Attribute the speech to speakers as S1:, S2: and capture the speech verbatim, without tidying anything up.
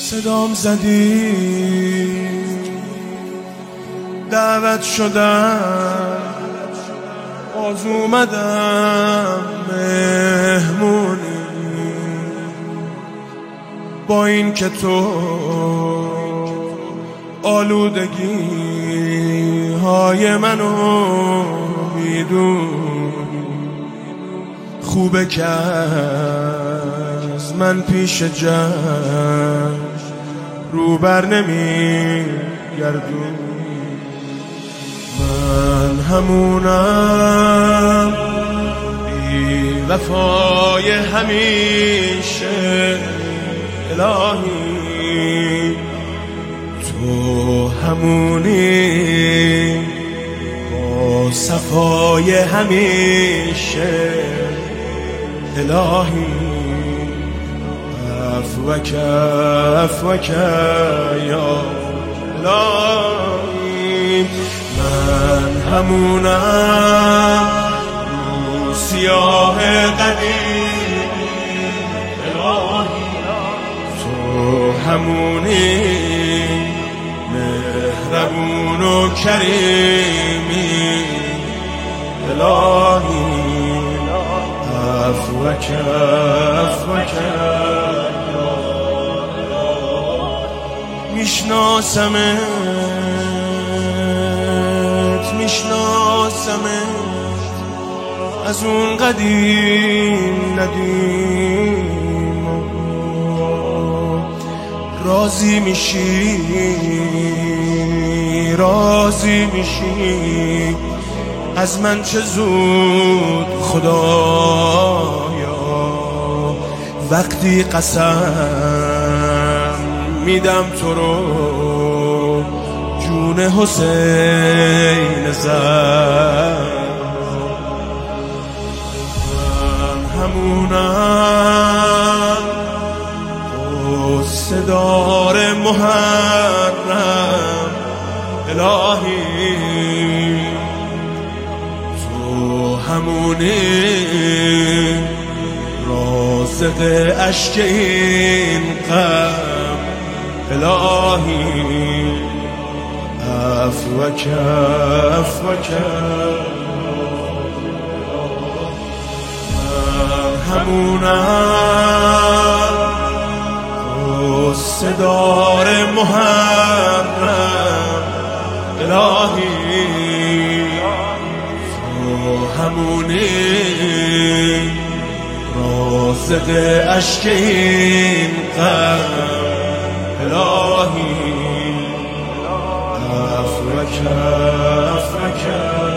S1: صدام زدی دعوت شدم باز اومدم مهمونی با این که تو آلودگی های منو میدونی خوبه که از من پیش جمع رو بر نمی گردون من همونم بی وفای همیشه الهی تو همونی با صفای همیشه الهی عفوک عفوک یا الهی من همونم رو سیاه قدیم الهی تو همونی مهربون و کریمی الهی عفوک عفوک میشناسمت میشناسمت از اون قدیم ندیم راضی میشی راضی میشی از من چه زود خدایا وقتی قسم میدم تو رو جون حسین زد من همونم قصه دار محرم الهی تو همونی رازق اشک این غم الهی عفوک عفوک من همونم قصه دار محرم الهی تو همونی رازق اشک این غم الهی عفوک عفوک